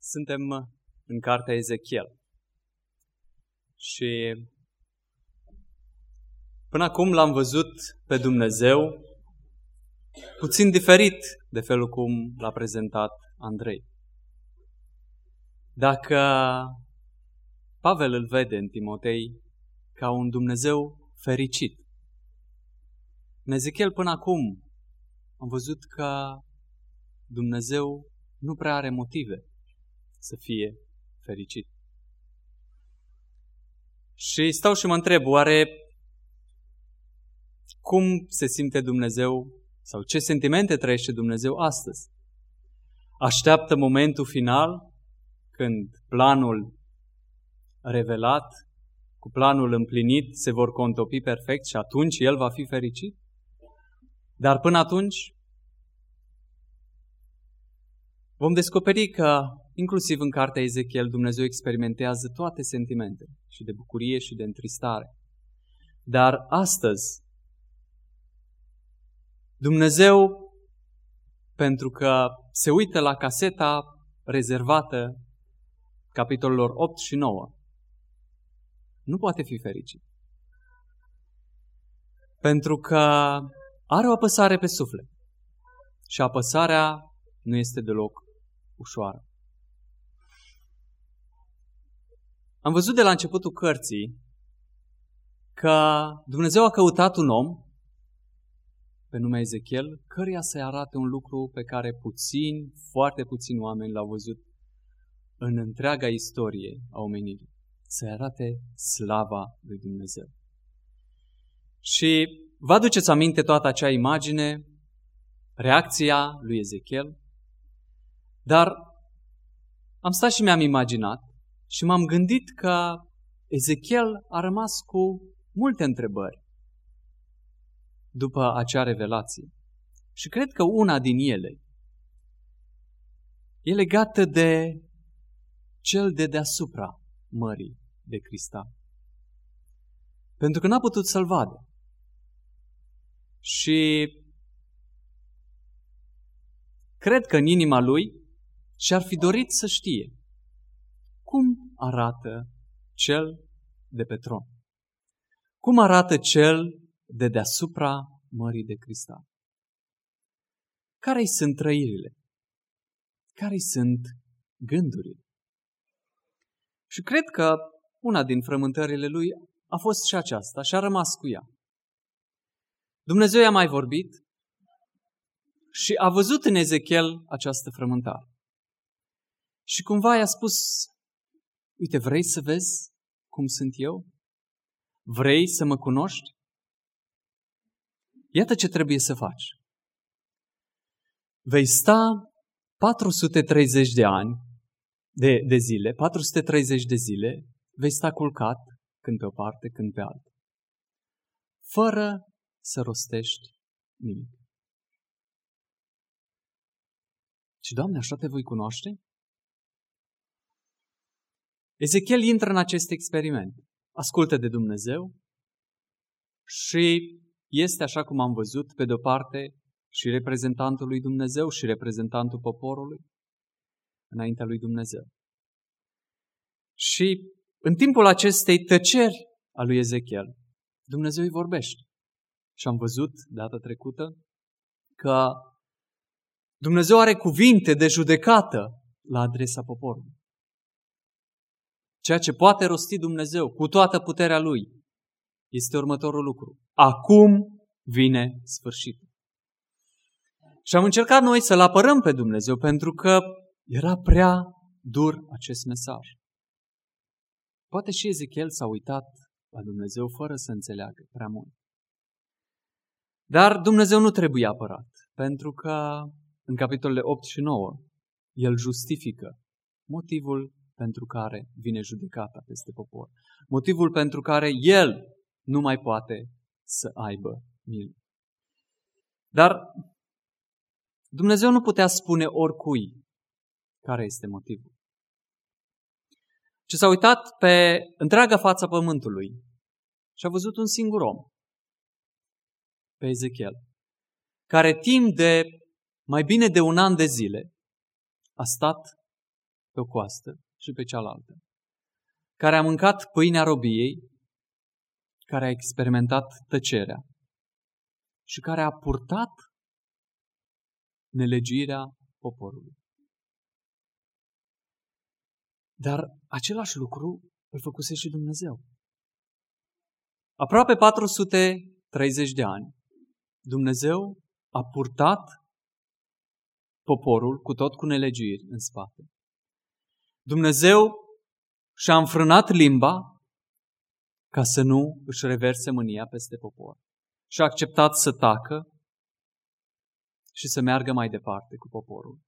Suntem în cartea Ezechiel și până acum l-am văzut pe Dumnezeu puțin diferit de felul cum l-a prezentat Andrei. Dacă Pavel îl vede în Timotei ca un Dumnezeu fericit, în Ezechiel până acum am văzut că Dumnezeu nu prea are motive să fie fericit. Și stau și mă întreb, oare cum se simte Dumnezeu sau ce sentimente trăiește Dumnezeu astăzi? Așteaptă momentul final când planul revelat cu planul împlinit se vor contopi perfect și atunci El va fi fericit? Dar până atunci vom descoperi că inclusiv în cartea Ezechiel Dumnezeu experimentează toate sentimentele, și de bucurie și de întristare. Dar astăzi Dumnezeu, pentru că se uită la caseta rezervată capitolelor 8 și 9, nu poate fi fericit. Pentru că are o apăsare pe suflet și apăsarea nu este deloc ușoară. Am văzut de la începutul cărții că Dumnezeu a căutat un om pe nume Ezechiel, căruia să-i arate un lucru pe care foarte puțini oameni l-au văzut în întreaga istorie a omenirii. Să-i arate slava lui Dumnezeu. Și vă aduceți aminte toată acea imagine, reacția lui Ezechiel? Dar am stat și mi-am imaginat și m-am gândit că Ezechiel a rămas cu multe întrebări după acea revelație. Și cred că una din ele e legată de cel de deasupra mării de cristal. Pentru că n-a putut să-l vadă. Și cred că în inima lui și-ar fi dorit să știe cum arată cel de pe tron. Cum arată cel de deasupra mării de cristal. Care-i sunt trăirile? Care-i sunt gândurile? Și cred că una din frământările lui a fost și aceasta și a rămas cu ea. Dumnezeu i-a mai vorbit și a văzut în Ezechiel această frământare. Și cumva i-a spus, uite, vrei să vezi cum sunt eu? Vrei să mă cunoști? Iată ce trebuie să faci. Vei sta 430 de ani, de zile, 430 de zile, vei sta culcat când pe o parte, când pe alta, fără să rostești nimic. Și, Doamne, așa te voi cunoaște? Ezechiel intră în acest experiment. Ascultă de Dumnezeu și este, așa cum am văzut, pe de-o parte și reprezentantul lui Dumnezeu și reprezentantul poporului înaintea lui Dumnezeu. Și în timpul acestei tăceri a lui Ezechiel, Dumnezeu îi vorbește. Și am văzut data trecută că Dumnezeu are cuvinte de judecată la adresa poporului. Ceea ce poate rosti Dumnezeu cu toată puterea Lui este următorul lucru. Acum vine sfârșitul. Și am încercat noi să-L apărăm pe Dumnezeu pentru că era prea dur acest mesaj. Poate și Ezechiel s-a uitat la Dumnezeu fără să înțeleagă prea mult. Dar Dumnezeu nu trebuie apărat, pentru că în capitolele 8 și 9 El justifică motivul pentru care vine judecata peste popor. Motivul pentru care El nu mai poate să aibă milă. Dar Dumnezeu nu putea spune oricui care este motivul. Și s-a uitat pe întreaga fața pământului și a văzut un singur om, pe Ezechiel, care timp de mai bine de 1 an de zile a stat pe o coastă și pe cealaltă, care a mâncat pâinea robiei, care a experimentat tăcerea și care a purtat nelegiuirea poporului. Dar același lucru îl făcuse și Dumnezeu. Aproape 430 de ani, Dumnezeu a purtat poporul cu nelegiuiri în spate. Dumnezeu și-a înfrânat limba ca să nu își reverse mânia peste popor. Și a acceptat să tacă și să meargă mai departe cu poporul.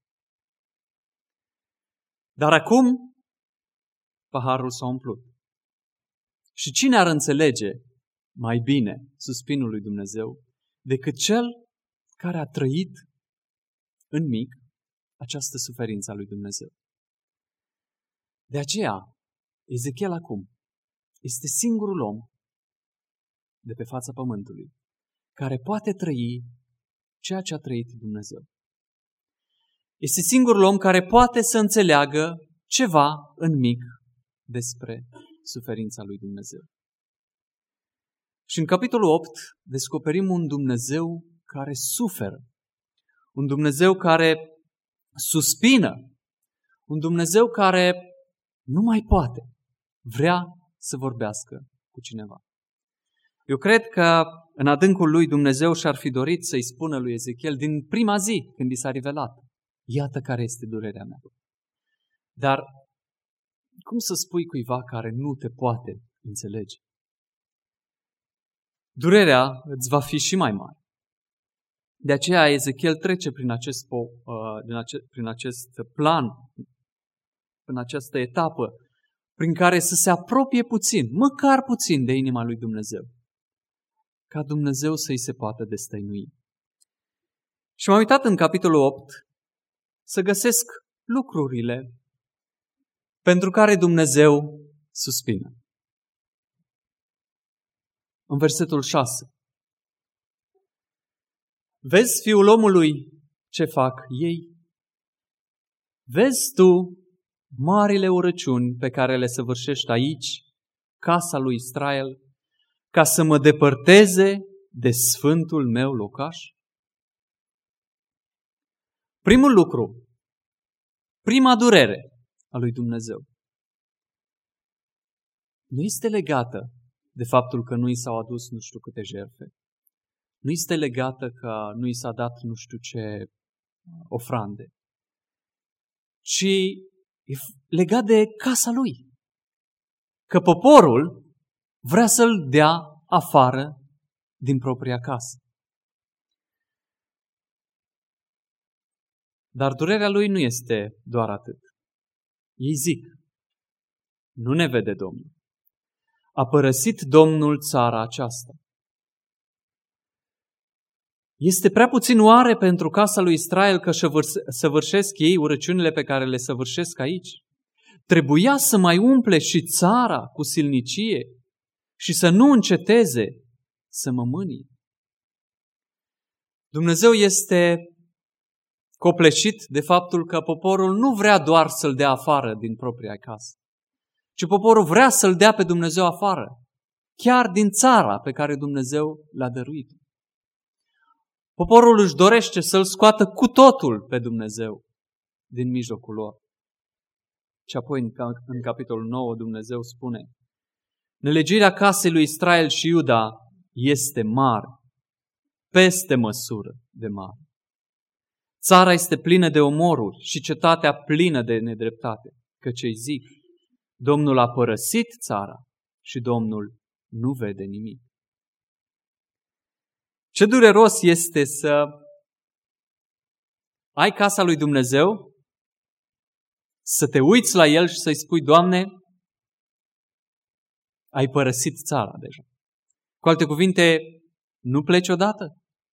Dar acum paharul s-a umplut. Și cine ar înțelege mai bine suspinul lui Dumnezeu decât cel care a trăit în mic această suferință a lui Dumnezeu? De aceea, Ezechiel acum este singurul om de pe fața pământului care poate trăi ceea ce a trăit Dumnezeu. Este singurul om care poate să înțeleagă ceva în mic despre suferința lui Dumnezeu. Și în capitolul 8 descoperim un Dumnezeu care suferă, un Dumnezeu care suspină, un Dumnezeu care nu mai poate, vrea să vorbească cu cineva. Eu cred că în adâncul lui Dumnezeu și-ar fi dorit să-i spună lui Ezechiel din prima zi când i s-a revelat: iată care este durerea mea. Dar cum să spui cuiva care nu te poate înțelege? Durerea îți va fi și mai mare. De aceea Ezechiel trece prin acest plan, în această etapă, prin care să se apropie puțin, măcar puțin, de inima lui Dumnezeu, ca Dumnezeu să-i se poată destăinui. Și m-am uitat în capitolul 8 să găsesc lucrurile pentru care Dumnezeu suspină. În versetul 6. Vezi, fiul omului, ce fac ei? Vezi tu marile urăciuni pe care le săvârșești aici, casa lui Israel, ca să mă depărteze de sfântul meu locaș? Primul lucru, prima durere a lui Dumnezeu nu este legată de faptul că nu i s-au adus nu știu câte jertfe. Nu este legată că nu i s-a dat nu știu ce ofrande. Ci e legat de casa lui. Că poporul vrea să-l dea afară din propria casă. Dar durerea lui nu este doar atât. Ei zic: nu ne vede Domnul. A părăsit Domnul țara aceasta. Este prea puțin oare pentru casa lui Israel că săvârșesc ei urăciunile pe care le săvârșesc aici? Trebuia să mai umple și țara cu silnicie și să nu înceteze să mă mânie. Dumnezeu este copleșit de faptul că poporul nu vrea doar să-l dea afară din propria casă, ci poporul vrea să-l dea pe Dumnezeu afară, chiar din țara pe care Dumnezeu l-a dăruit. Poporul își dorește să-l scoată cu totul pe Dumnezeu din mijlocul lor. Și apoi în capitolul 9 Dumnezeu spune: nelegiuirea casei lui Israel și Iuda este mare, peste măsură de mare. Țara este plină de omoruri și cetatea plină de nedreptate, căci îi zic: Domnul a părăsit țara și Domnul nu vede nimic. Ce dureros este să ai casa lui Dumnezeu, să te uiți la el și să-i spui: Doamne, ai părăsit țara deja. Cu alte cuvinte, nu pleci odată.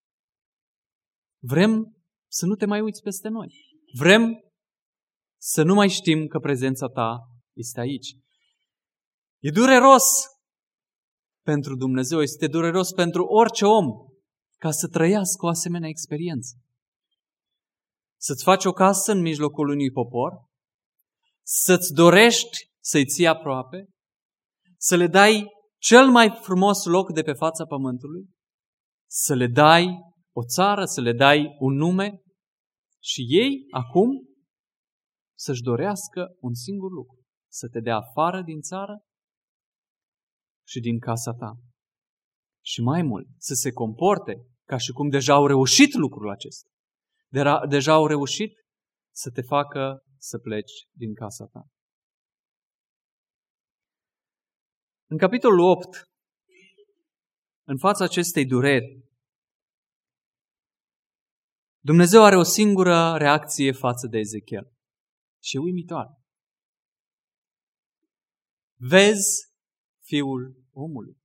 Vrem să nu te mai uiți peste noi. Vrem să nu mai știm că prezența ta este aici. E dureros pentru Dumnezeu, este dureros pentru orice om ca să trăiască o asemenea experiență. Să-ți faci o casă în mijlocul unui popor, să-ți dorești să-i ții aproape, să le dai cel mai frumos loc de pe fața pământului, să le dai o țară, să le dai un nume și ei acum să-și dorească un singur lucru, să te dea afară din țară și din casa ta. Și mai mult, să se comporte ca și cum deja au reușit lucrul acesta. Deja au reușit să te facă să pleci din casa ta. În capitolul 8, în fața acestei dureri, Dumnezeu are o singură reacție față de Ezechiel. Și e uimitoare. Vezi Fiul omului.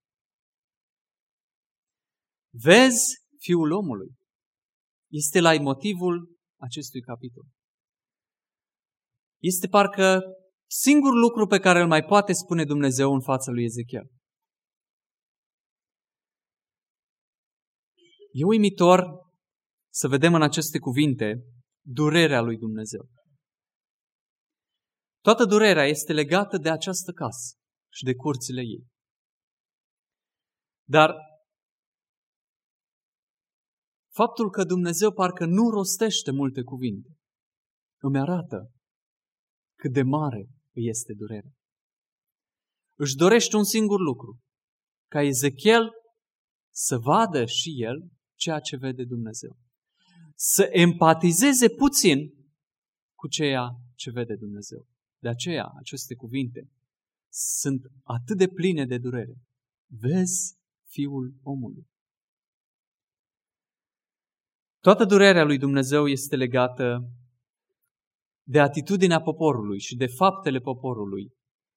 Vezi Fiul omului. Este leitmotivul acestui capitol. Este parcă singurul lucru pe care îl mai poate spune Dumnezeu în fața lui Ezechiel. E uimitor să vedem în aceste cuvinte durerea lui Dumnezeu. Toată durerea este legată de această casă și de curțile ei. Dar faptul că Dumnezeu parcă nu rostește multe cuvinte îmi arată cât de mare îi este durerea. Își dorește un singur lucru, ca Ezechiel să vadă și el ceea ce vede Dumnezeu. Să empatizeze puțin cu ceea ce vede Dumnezeu. De aceea, aceste cuvinte sunt atât de pline de durere. Vezi Fiul omului. Toată durerea lui Dumnezeu este legată de atitudinea poporului și de faptele poporului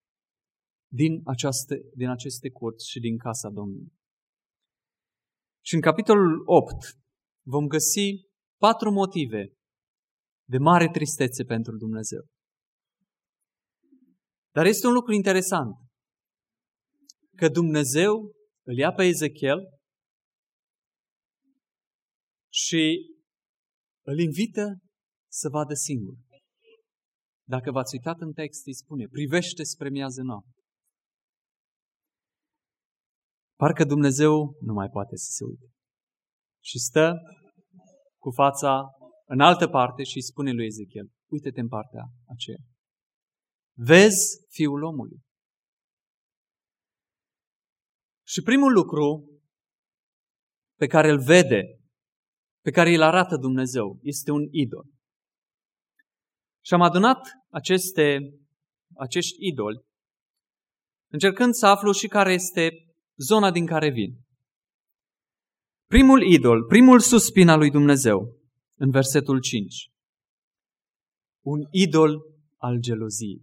din aceste curți și din casa Domnului. Și în capitolul 8 vom găsi 4 motive de mare tristețe pentru Dumnezeu. Dar este un lucru interesant, că Dumnezeu îl ia pe Ezechiel și îl invită să vadă singur. Dacă v-ați uitat în text, îi spune, privește spre miază noapte. Parcă Dumnezeu nu mai poate să se uite. Și stă cu fața în altă parte și îi spune lui Ezechiel, uite-te în partea aceea. Vezi Fiul omului. Și primul lucru pe care îl vede, pe care îl arată Dumnezeu, este un idol. Și am adunat acești idoli, încercând să aflu și care este zona din care vin. Primul idol, primul suspin al lui Dumnezeu, în versetul 5. Un idol al geloziei.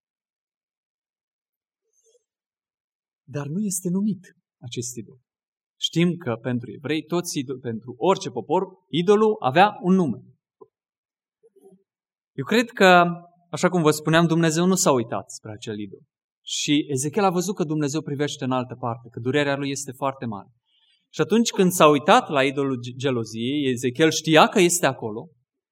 Dar nu este numit acest idol. Știm că pentru evrei, pentru orice popor, idolul avea un nume. Eu cred că, așa cum vă spuneam, Dumnezeu nu s-a uitat spre acel idol. Și Ezechiel a văzut că Dumnezeu privește în altă parte, că durerea lui este foarte mare. Și atunci când s-a uitat la idolul geloziei, Ezechiel știa că este acolo.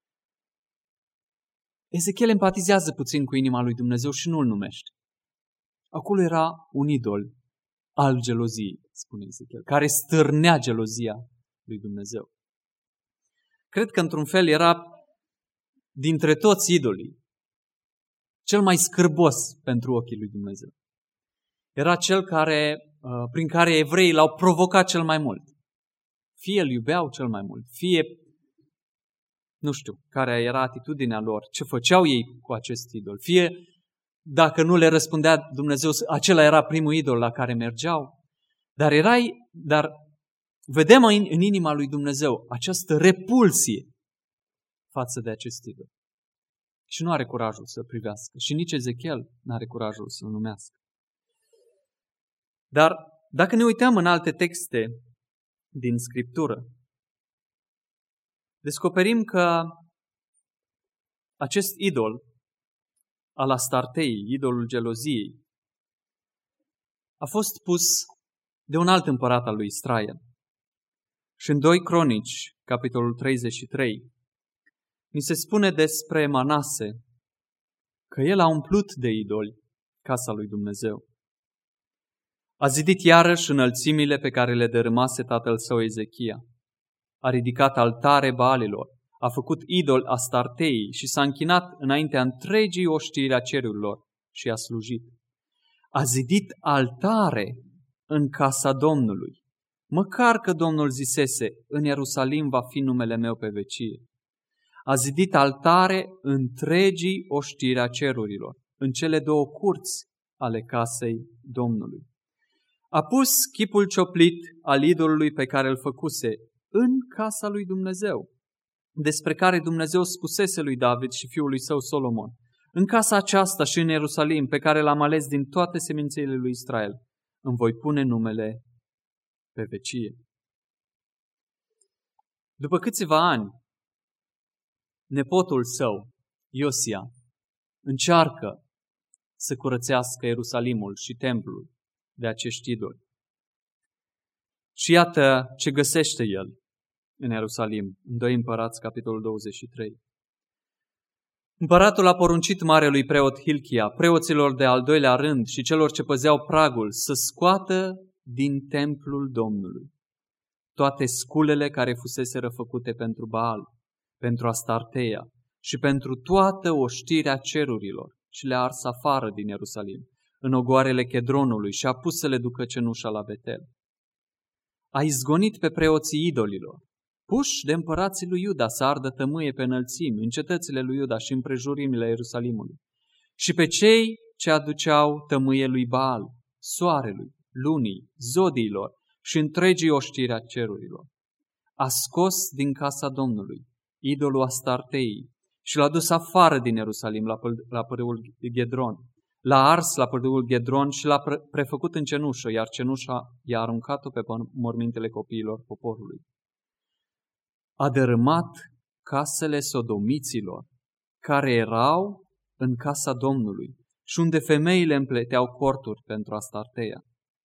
Ezechiel empatizează puțin cu inima lui Dumnezeu și nu îl numește. Acolo era un idol al geloziei, spune Ezechiel, care stârnea gelozia lui Dumnezeu. Cred că într-un fel era dintre toți idolii cel mai scârbos pentru ochii lui Dumnezeu. Era cel prin care evreii l-au provocat cel mai mult. Fie îl iubeau cel mai mult, fie, nu știu, care era atitudinea lor, ce făceau ei cu acest idol, fie dacă nu le răspundea Dumnezeu, acela era primul idol la care mergeau. Dar vedem în inima lui Dumnezeu această repulsie față de acest idol. Și nu are curajul să privească. Și nici Ezechiel nu are curajul să-l numească. Dar dacă ne uităm în alte texte din Scriptură, descoperim că acest idol al Astartei, idolul geloziei, a fost pus de un alt împărat al lui Israel. Și în 2 Cronici, capitolul 33, ni se spune despre Manase că el a umplut de idoli casa lui Dumnezeu. A zidit iarăși înălțimile pe care le dărâmase tatăl său Ezechia. A ridicat altare Baalilor, a făcut idol Astarteii și s-a închinat înaintea întregii oștiri a cerurilor și a slujit. A zidit altare în casa Domnului, măcar că Domnul zisese, în Ierusalim va fi numele meu pe vecie. A zidit altare întregii oștiri a cerurilor, în cele două curți ale casei Domnului. A pus chipul cioplit al idolului pe care îl făcuse în casa lui Dumnezeu, despre care Dumnezeu spusese lui David și fiului său Solomon: în casa aceasta și în Ierusalim, pe care l-am ales din toate semințiile lui Israel, îmi voi pune numele pe vecie. După câțiva ani, nepotul său, Iosia, încearcă să curățească Ierusalimul și templul de acești idoli. Și iată ce găsește el în Ierusalim, în 2 Împărați, capitolul 23. Împăratul a poruncit marelui preot Hilchia, preoților de al doilea rând și celor ce păzeau pragul, să scoată din templul Domnului toate sculele care fuseseră făcute pentru Baal, pentru Astarteia și pentru toată oștirea cerurilor și le-a ars afară din Ierusalim, în ogoarele Chedronului și a pus să le ducă cenușa la Betel. A izgonit pe preoții idolilor, puși de împărații lui Iuda să ardă tămâie pe înălțimi, în cetățile lui Iuda și împrejurimile Ierusalimului, și pe cei ce aduceau tămâie lui Baal, soarelui, lunii, zodiilor și întregii oștiri a cerurilor. A scos din casa Domnului idolul Astarteii și l-a dus afară din Ierusalim la pârâul Ghedron. L-a ars la pârâul Ghedron și l-a prefăcut în cenușă, iar cenușa i-a aruncat-o pe mormintele copiilor poporului. A dărâmat casele sodomiților, care erau în casa Domnului și unde femeile împleteau corturi pentru Astarteia.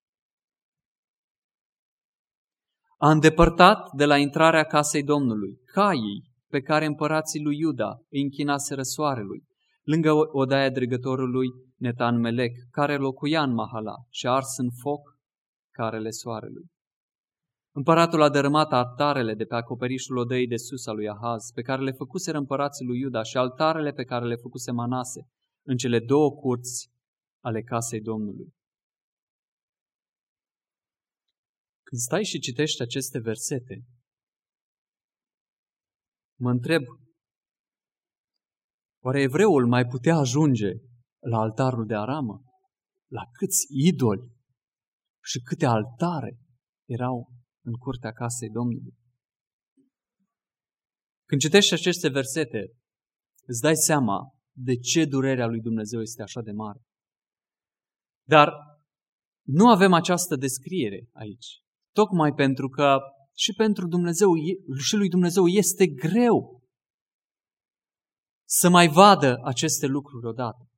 A îndepărtat de la intrarea casei Domnului caii pe care împărații lui Iuda îi închinaseră soarelui, lângă odaia dregătorului Netan Melec, care locuia în Mahala și a ars în foc carele soarelui. Împăratul a dărâmat altarele de pe acoperișul odăii de sus al lui Ahaz, pe care le făcuseră împărații lui Iuda, și altarele pe care le făcuse Manase, în cele două curți ale casei Domnului. Când stai și citești aceste versete, mă întreb, oare evreul mai putea ajunge la altarul de aramă? La câți idoli și câte altare erau în curtea casei Domnului? Când citești aceste versete, îți dai seama de ce durerea lui Dumnezeu este așa de mare. Dar nu avem această descriere aici, tocmai pentru că și pentru Dumnezeu și lui Dumnezeu este greu să mai vadă aceste lucruri odată.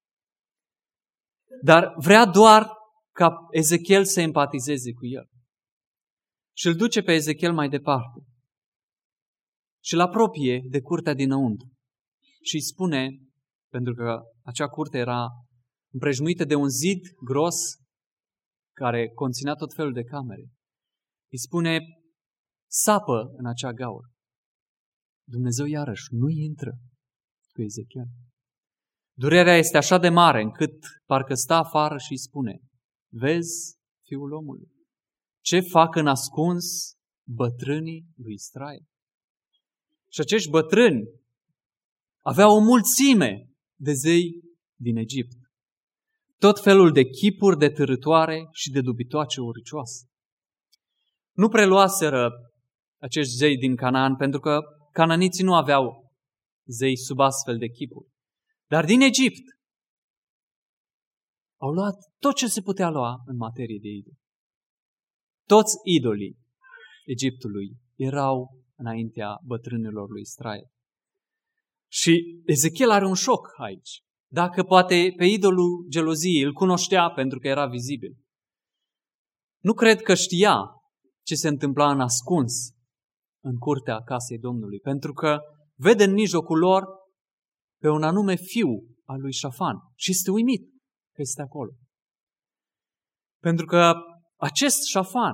Dar vrea doar ca Ezechiel să empatizeze cu el. Și îl duce pe Ezechiel mai departe. Și îl apropie de curtea dinăuntru. Și îi spune, pentru că acea curte era împrejmuită de un zid gros care conținea tot felul de camere, îi spune, sapă în acea gaură. Dumnezeu iarăși nu intră cu Ezechiel. Durerea este așa de mare încât parcă stă afară și îi spune, vezi, fiul omului, ce fac în ascuns bătrânii lui Israel. Și acești bătrâni aveau o mulțime de zei din Egipt. Tot felul de chipuri de târătoare și de dubitoace uricioase. Nu preluaseră acești zei din Canaan, pentru că cananiții nu aveau zei sub astfel de chipuri. Dar din Egipt au luat tot ce se putea lua în materie de idoli. Toți idolii Egiptului erau înaintea bătrânilor lui Israel. Și Ezechiel are un șoc aici. Dacă poate pe idolul geloziei îl cunoștea pentru că era vizibil. Nu cred că știa ce se întâmpla în ascuns în curtea casei Domnului, pentru că vede în mijlocul lor pe un anume fiu al lui Șafan. Și este uimit că este acolo. Pentru că acest Șafan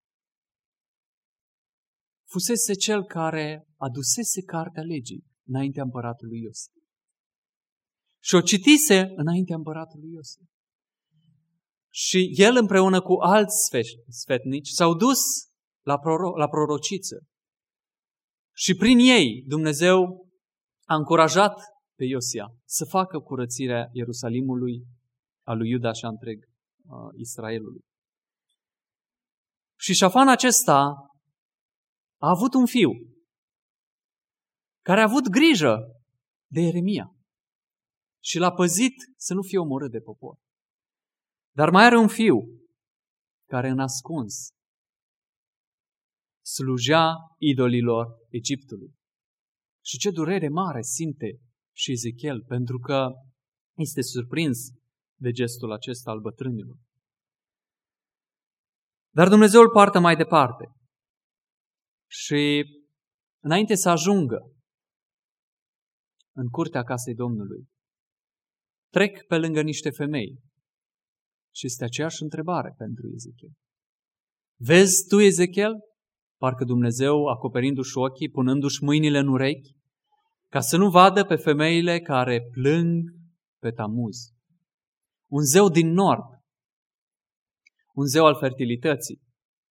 fusese cel care adusese cartea legii înaintea împăratului Iosif. Și o citise înaintea împăratului Iosif. Și el împreună cu alți sfetnici s-au dus la prorociță. Și prin ei Dumnezeu a încurajat pe Iosia să facă curățirea Ierusalimului, a lui Iuda și a întreg Israelului. Și Șafan acesta a avut un fiu care a avut grijă de Ieremia și l-a păzit să nu fie omorât de popor. Dar mai are un fiu care în ascuns slujea idolilor Egiptului. Și ce durere mare simte și Ezechiel, pentru că este surprins de gestul acesta al bătrânilor. Dar Dumnezeu îl poartă mai departe. Și înainte să ajungă în curtea casei Domnului, trec pe lângă niște femei. Și este aceeași întrebare pentru Ezechiel. Vezi tu, Ezechiel? Parcă Dumnezeu, acoperindu-și ochii, punându-și mâinile în urechi, ca să nu vadă pe femeile care plâng pe Tamuz. Un zeu din nord, un zeu al fertilității.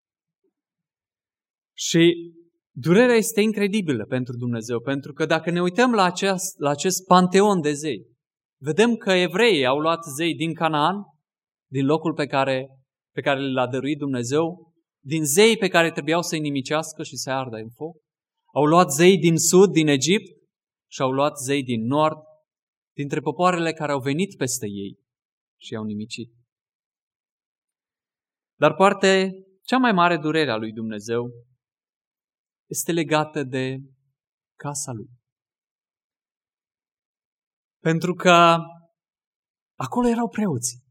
Și durerea este incredibilă pentru Dumnezeu, pentru că dacă ne uităm la acest panteon de zei, vedem că evreii au luat zei din Canaan, din locul pe care l-a dăruit Dumnezeu, din zei pe care trebuiau să-i nimicească și să-i ardă în foc. Au luat zei din sud, din Egipt, și au luat zei din nord, dintre popoarele care au venit peste ei și i-au nimicit. Dar poate cea mai mare durere a lui Dumnezeu este legată de casa lui. Pentru că acolo erau preoții.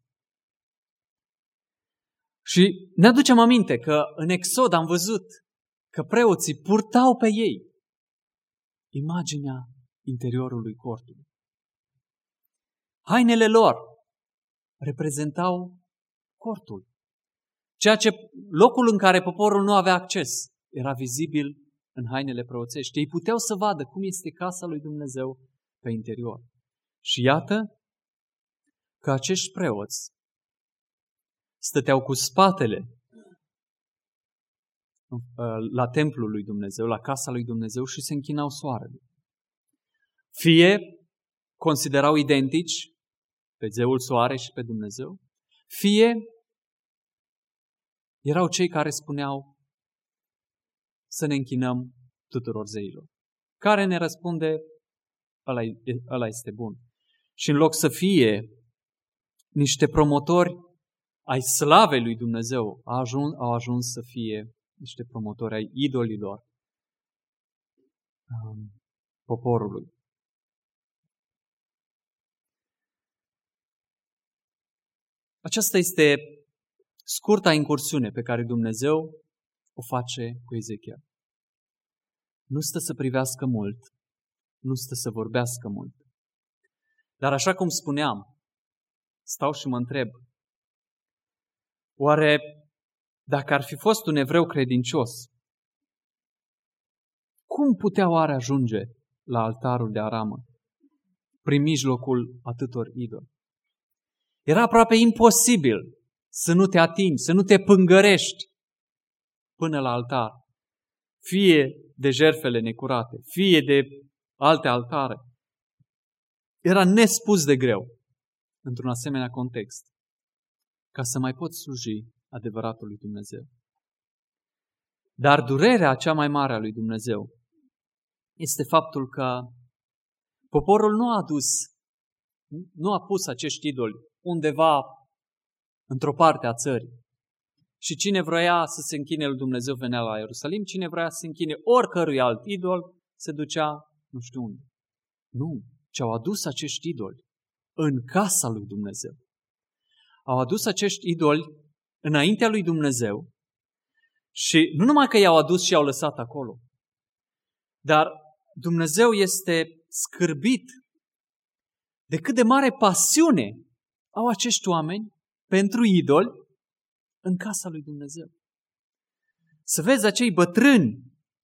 Și ne aducem aminte că în Exod am văzut că preoții purtau pe ei imaginea interiorului cortului. Hainele lor reprezentau cortul. Locul în care poporul nu avea acces era vizibil în hainele preoțești. Ei puteau să vadă cum este casa lui Dumnezeu pe interior. Și iată că acești preoți stăteau cu spatele la templul lui Dumnezeu, la casa lui Dumnezeu și se închinau soarelui. Fie considerau identici pe zeul soare și pe Dumnezeu, fie erau cei care spuneau să ne închinăm tuturor zeilor. Care ne răspunde, ăla este bun. Și în loc să fie niște promotori ai slavei lui Dumnezeu, au ajuns să fie niște promotori ai idolilor poporului. Aceasta este scurta incursiune pe care Dumnezeu o face cu Ezechiel. Nu stă să privească mult, nu stă să vorbească mult. Dar așa cum spuneam, stau și mă întreb, oare dacă ar fi fost un evreu credincios, cum putea oare ajunge la altarul de aramă, prin mijlocul atâtor idoli? Era aproape imposibil să nu te atingi, să nu te pângărești până la altar, fie de jertfele necurate, fie de alte altare. Era nespus de greu, într-un asemenea context, ca să mai poți sluji adevăratului Dumnezeu. Dar durerea cea mai mare a lui Dumnezeu este faptul că poporul nu a pus acești idoli undeva într-o parte a țării. Și cine vroia să se închine lui Dumnezeu venea la Ierusalim, cine vroia să se închine oricărui alt idol se ducea nu știu unde. Nu, ci au adus acești idoli în casa lui Dumnezeu. Au adus acești idoli înaintea lui Dumnezeu și nu numai că i-au adus și i-au lăsat acolo, dar Dumnezeu este scârbit de cât de mare pasiune au acești oameni pentru idoli în casa lui Dumnezeu. Să vezi acei bătrâni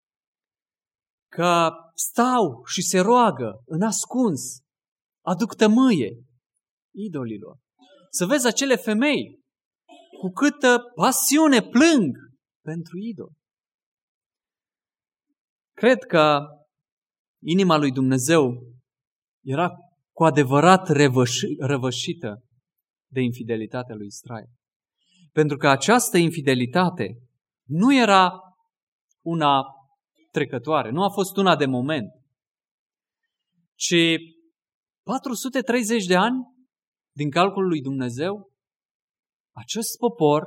că stau și se roagă în ascuns, aduc tămâie idolilor. Să vezi acele femei cu câtă pasiune plâng pentru idoli. Cred că inima lui Dumnezeu era cu adevărat răvășită de infidelitatea lui Israel. Pentru că această infidelitate nu era una trecătoare, nu a fost una de moment, ci 430 de ani din calculul lui Dumnezeu, acest popor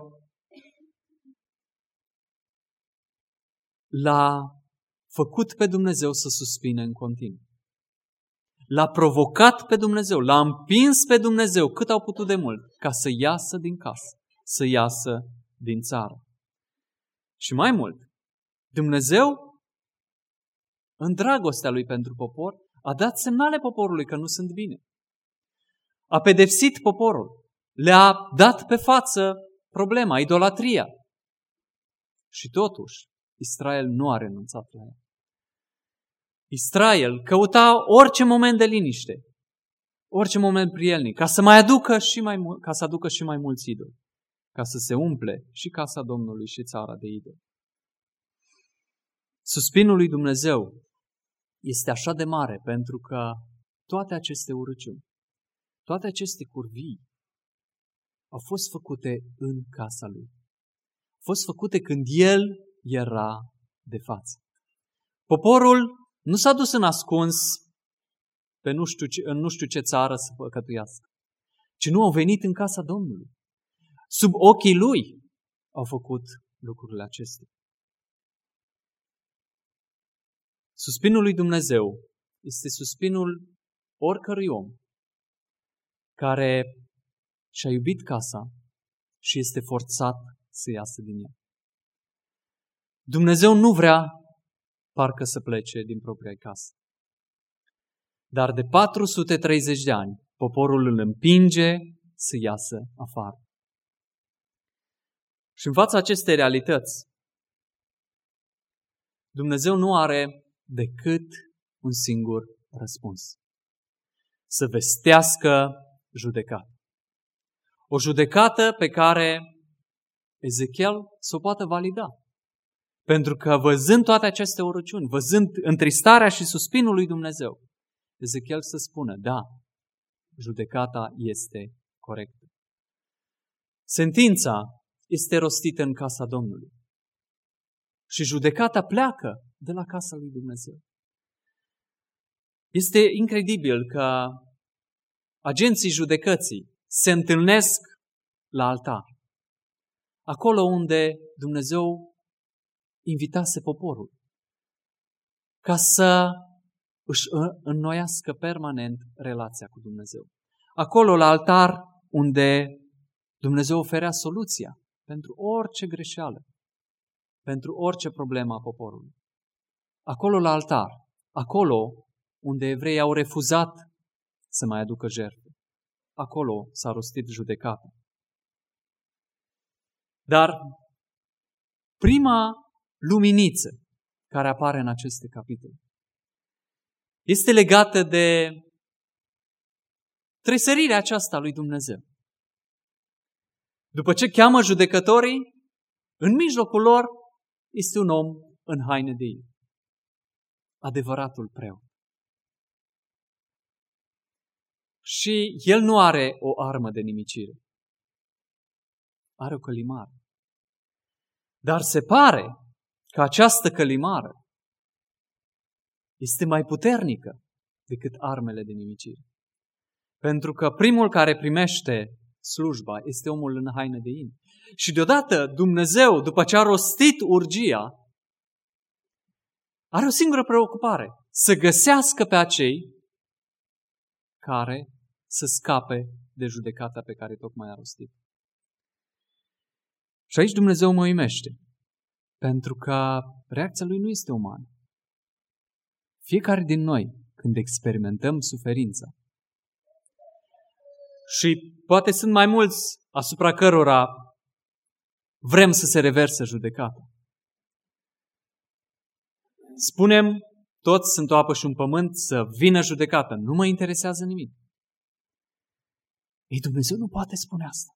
l-a făcut pe Dumnezeu să suspine în continuu. L-a provocat pe Dumnezeu, l-a împins pe Dumnezeu cât au putut de mult ca să iasă din casă, să iasă din țară. Și mai mult, Dumnezeu, în dragostea Lui pentru popor, a dat semnale poporului că nu sunt bine. A pedepsit poporul, le-a dat pe față problema, idolatria. Și totuși, Israel nu a renunțat la ea. Israel căuta orice moment de liniște, orice moment prielnic, ca să aducă și mai mulți idoli, ca să se umple și casa Domnului și țara de idoli. Suspinul lui Dumnezeu este așa de mare pentru că toate aceste urăciuni, toate aceste curvii au fost făcute în casa lui. Au fost făcute când el era de față. Poporul nu s-a dus în ascuns în nu știu ce țară să păcătuiască, ci nu au venit în casa Domnului. Sub ochii lui au făcut lucrurile acestea. Suspinul lui Dumnezeu este suspinul oricărui om care și-a iubit casa și este forțat să iasă din ea. Dumnezeu nu vrea parcă să plece din propria casă. Dar de 430 de ani, poporul îl împinge să iasă afară. Și în fața acestei realități, Dumnezeu nu are decât un singur răspuns. Să vestească judecată. O judecată pe care Ezechiel să o poată valida. Pentru că văzând toate aceste urăciuni, văzând întristarea și suspinul lui Dumnezeu, Ezechiel să spună, da, judecata este corectă. Sentința este rostită în casa Domnului. Și judecata pleacă de la casa lui Dumnezeu. Este incredibil că agenții judecății se întâlnesc la altar. Acolo unde Dumnezeu invitase poporul ca să își înnoiască permanent relația cu Dumnezeu. Acolo la altar unde Dumnezeu oferea soluția pentru orice greșeală, pentru orice problemă a poporului. Acolo la altar, acolo unde evreii au refuzat să mai aducă jertfe. Acolo s-a rostit judecata. Dar prima luminiță care apare în aceste capitole este legată de tresărirea aceasta a lui Dumnezeu. După ce cheamă judecătorii, în mijlocul lor este un om în haine de in. Adevăratul preot. Și el nu are o armă de nimicire. Are o călimară. Dar se pare că această călimară este mai puternică decât armele de nimicire. Pentru că primul care primește slujba este omul în haină de in. Și deodată Dumnezeu, după ce a rostit urgia, are o singură preocupare. Să găsească pe acei care să scape de judecata pe care tocmai a rostit. Și aici Dumnezeu mă uimește. Pentru că reacția lui nu este umană. Fiecare din noi, când experimentăm suferința, Și poate sunt mai mulți asupra cărora vrem să se reverse judecata. Spunem, toți sunt o apă și un pământ, să vină judecata. Nu mă interesează nimic. Ei, Dumnezeu nu poate spune asta.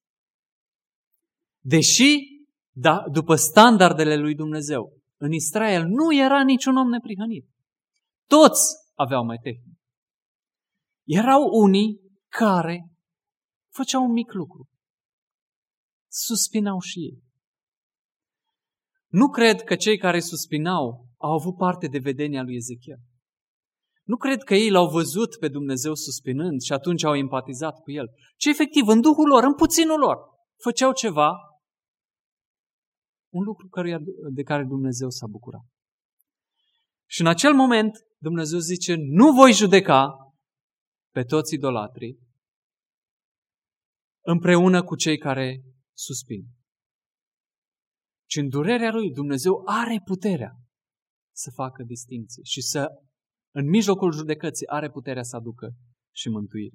Deși, după standardele lui Dumnezeu, în Israel nu era niciun om neprihănit. Toți aveau mai tehnică. Erau unii care făceau un mic lucru. Suspinau și ei. Nu cred că cei care suspinau au avut parte de vedenia lui Ezechiel. Nu cred că ei l-au văzut pe Dumnezeu suspinând și atunci au empatizat cu el. Ci efectiv, în duhul lor, în puținul lor, făceau ceva, un lucru de care Dumnezeu s-a bucurat. Și în acel moment, Dumnezeu zice, nu voi judeca pe toți idolatrii împreună cu cei care suspin. Și în durerea lui, Dumnezeu are puterea să facă distinție și în mijlocul judecății, are puterea să aducă și mântuire.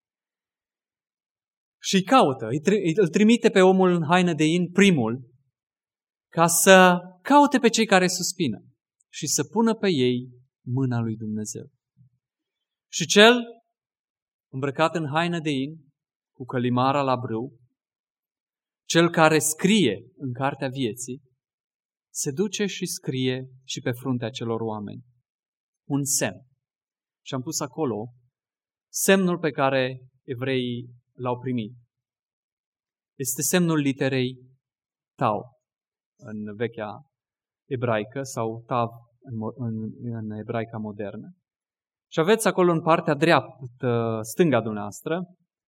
Și îi caută, îl trimite pe omul în haină de in, primul, ca să caute pe cei care suspină și să pună pe ei mâna lui Dumnezeu. Și cel îmbrăcat în haină de in, cu călimara la brâu, cel care scrie în cartea vieții, se duce și scrie și pe fruntea celor oameni un semn. Și am pus acolo semnul pe care evreii l-au primit. Este semnul literei Tau în vechea ebraică sau Tav în ebraica modernă. Și aveți acolo în partea dreaptă, stânga dumneavoastră,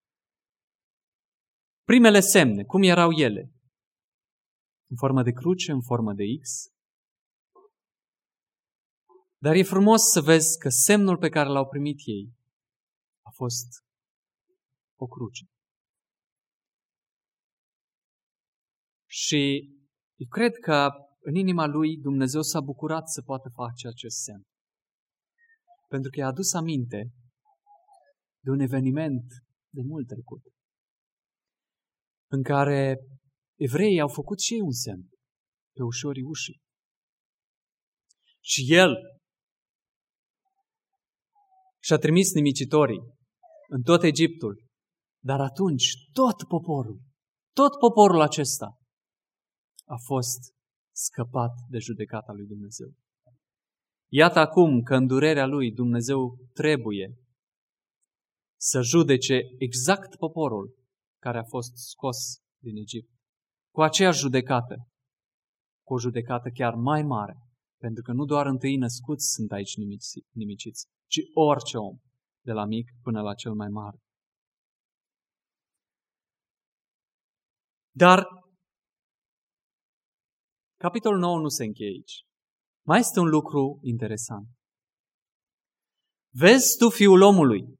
primele semne, cum erau ele? În formă de cruce, în formă de X. Dar e frumos să vezi că semnul pe care l-au primit ei a fost o cruce. Și eu cred că în inima lui Dumnezeu s-a bucurat să poată face acest semn. Pentru că i-a adus aminte de un eveniment de mult trecut, în care evreii au făcut și ei un semn pe ușorii ușii. Și el și-a trimis nimicitorii în tot Egiptul, dar atunci tot poporul acesta a fost scăpat de judecata lui Dumnezeu. Iată acum că în durerea lui Dumnezeu trebuie să judece exact poporul care a fost scos din Egipt, cu aceeași judecată, cu o judecată chiar mai mare, pentru că nu doar întâi născuți sunt aici nimiciți, ci orice om, de la mic până la cel mai mare. Dar capitolul 9 nu se încheie aici. Mai este un lucru interesant. Vezi tu, fiul omului?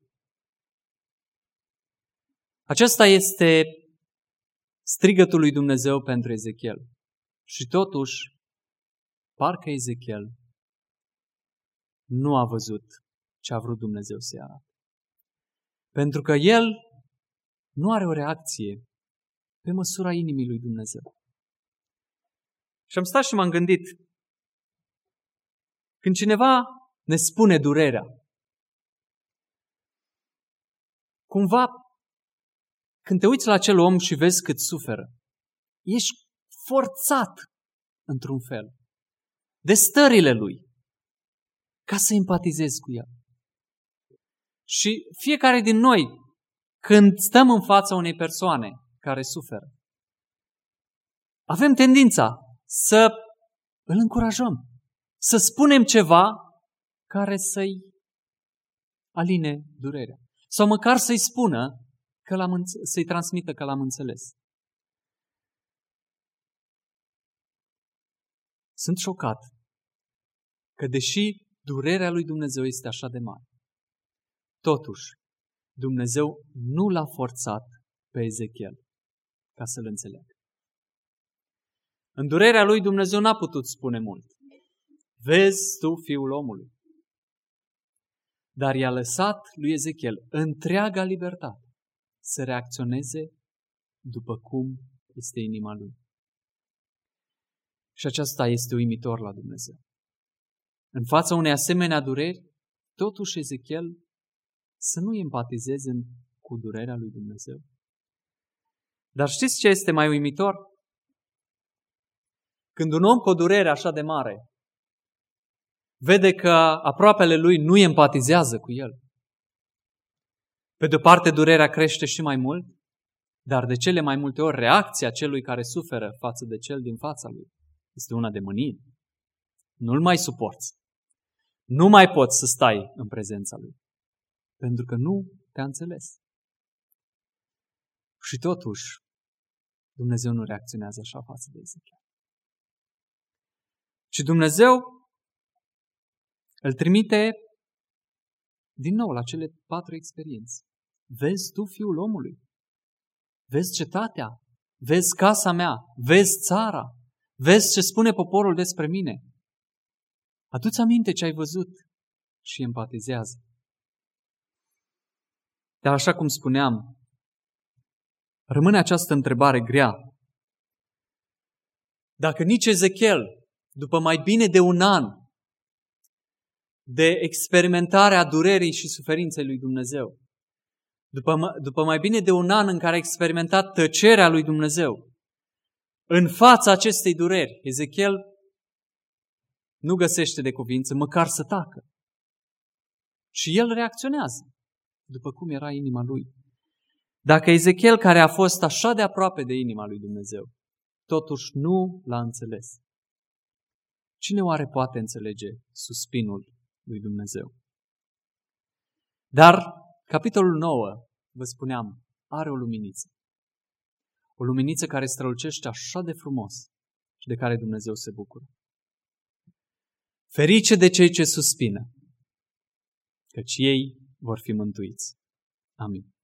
Acesta este strigătul lui Dumnezeu pentru Ezechiel. Și totuși, parcă Ezechiel nu a văzut ce a vrut Dumnezeu să-i arate. Pentru că el nu are o reacție pe măsura inimii lui Dumnezeu. Și am stat și m-am gândit, când cineva ne spune durerea, cumva, când te uiți la acel om și vezi cât suferă, ești forțat, într-un fel, de stările lui, ca să empatizezi cu el. Și fiecare din noi, când stăm în fața unei persoane care suferă, avem tendința să îl încurajăm, să spunem ceva care să-i aline durerea. Sau măcar să-i spună, să-i transmită că l-am înțeles. Sunt șocat că deși durerea lui Dumnezeu este așa de mare, totuși Dumnezeu nu l-a forțat pe Ezechiel ca să-l înțeleagă. În durerea lui Dumnezeu n-a putut spune mult. Vezi tu, fiul omului. Dar i-a lăsat lui Ezechiel întreaga libertate să reacționeze după cum este inima lui. Și aceasta este uimitor la Dumnezeu. În fața unei asemenea dureri, totuși Ezechiel să nu empatizeze cu durerea lui Dumnezeu. Dar știți ce este mai uimitor? Când un om cu o durere așa de mare vede că aproapele lui nu empatizează cu el. Pe de-o parte, durerea crește și mai mult, dar de cele mai multe ori reacția celui care suferă față de cel din fața lui este una de mânie. Nu-l mai suporți. Nu mai poți să stai în prezența lui, pentru că nu te-a înțeles. Și totuși, Dumnezeu nu reacționează așa față de Ezechiel. Și Dumnezeu îl trimite din nou la cele 4 experiențe. Vezi tu, fiul omului? Vezi cetatea? Vezi casa mea? Vezi țara? Vezi ce spune poporul despre mine? Adu-ți aminte ce ai văzut și empatizează. Dar așa cum spuneam, rămâne această întrebare grea. Dacă nici Ezechiel, după mai bine de un an de experimentare a durerii și suferinței lui Dumnezeu, după mai bine de un an în care a experimentat tăcerea lui Dumnezeu, în fața acestei dureri, Ezechiel nu găsește de cuvință măcar să tacă. Și el reacționează după cum era inima lui. Dacă Ezechiel, care a fost așa de aproape de inima lui Dumnezeu, totuși nu l-a înțeles, cine oare poate înțelege suspinul lui Dumnezeu? Dar capitolul 9, vă spuneam, are o luminiță. O luminiță care strălucește așa de frumos și de care Dumnezeu se bucură. Ferice de cei ce suspină, căci ei vor fi mântuiți. Amin.